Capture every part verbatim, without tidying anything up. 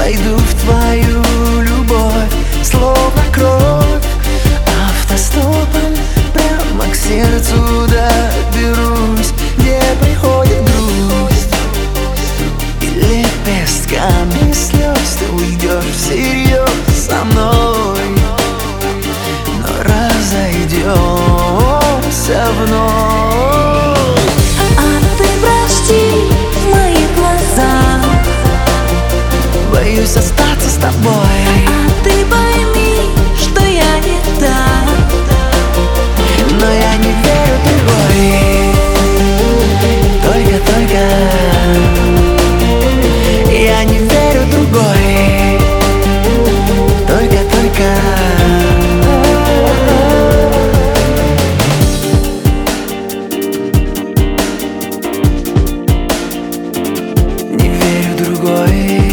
войду в твою любовь, словно кровь. Автостопом прямо к сердцу доберусь, где приходит грусть, и лепестками слез ты уйдешь всерьез со мной, но разойдемся вновь. А ты прости в моих глазах, боюсь остаться с тобой. а ты пойми, что я не та, но я не верю в другой. Только-только я не верю в другой. Только-только не верю в другой.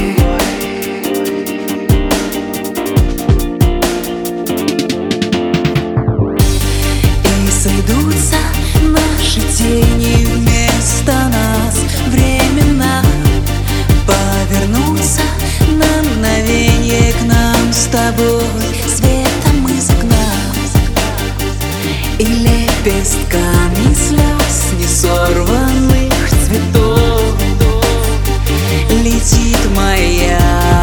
сойдутся наши тени вместо нас, времена повернутся на мгновенье к нам с тобой, светом из окна и лепестками слез несорванных цветов летит моя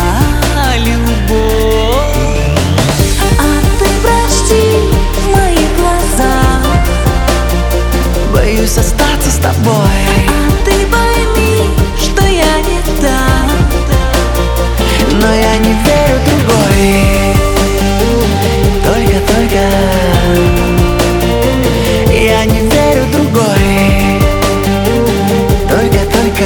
любовь. А ты прости в моих глазах, боюсь остаться с тобой. а ты пойми, что я не та, но я не верю в другой. Только-только я не верю в другой. Только-только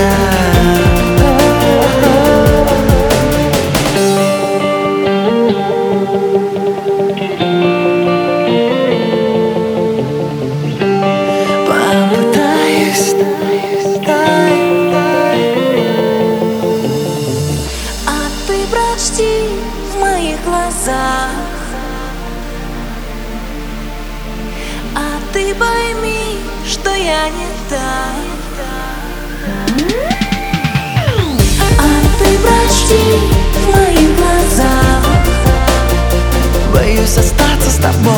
попытаюсь. а ты прочти в моих глазах, а ты пойми, что я не та, а ты прочти в моих глазах, Боюсь остаться с тобой.